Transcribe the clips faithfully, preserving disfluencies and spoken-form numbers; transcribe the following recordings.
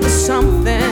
to something.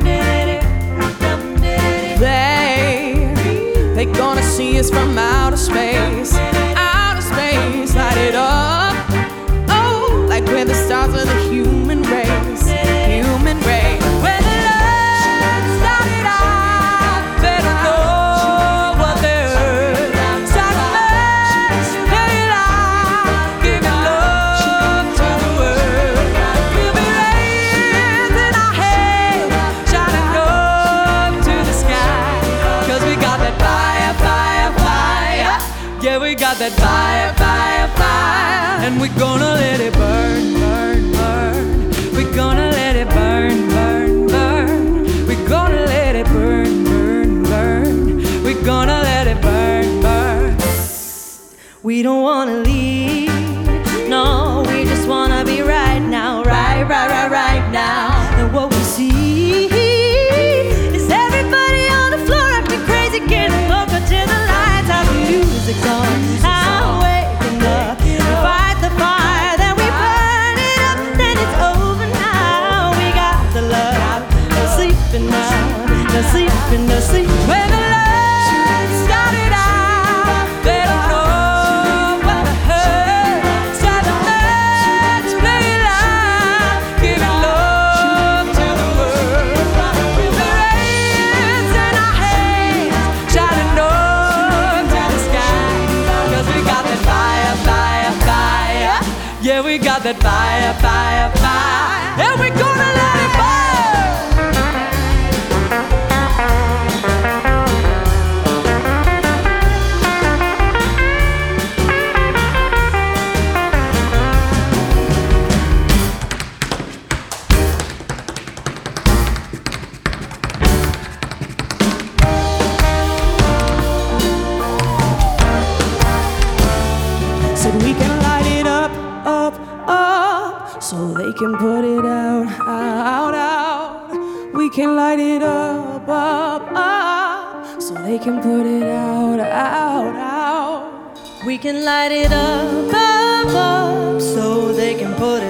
They, they gonna see us from outer space, outer space, light it up. Oh, like we're the stars of the human race, human race. When the love started out, better know what they heard. Started much, very loud, giving love to the world. We'll be raising our heads, shining up to the sky. 'Cause we got that fire, fire, fire. Yeah, we got that fire, fire, fire. And we're gonna let it burn, burn, burn. We're gonna let it burn, burn, burn. We're gonna let it burn, burn, burn. We're gonna let it burn, burn. We don't wanna leave, no, we just wanna be right now, right, right, right, right now. And what we see is everybody on the floor acting crazy, getting local to the lights, how the music's on, how waking up, we fight the fire, then we burn it up, then it's over now. We got the love, no sleeping now, no sleeping, no sleep. When the love started out, they don't know what I heard. Started much, play it loud, giving love to the world. We'll be raising our hands, shining up to the sky. 'Cause we got that fire, fire, fire. Yeah, we got that fire, fire, fire. And we're gonna let it burn. Said we can light it up, up, up, so they can put it out, out, out. We can light it up, up, up, so they can put it out, out, out. We can light it up, up, up, so they can put it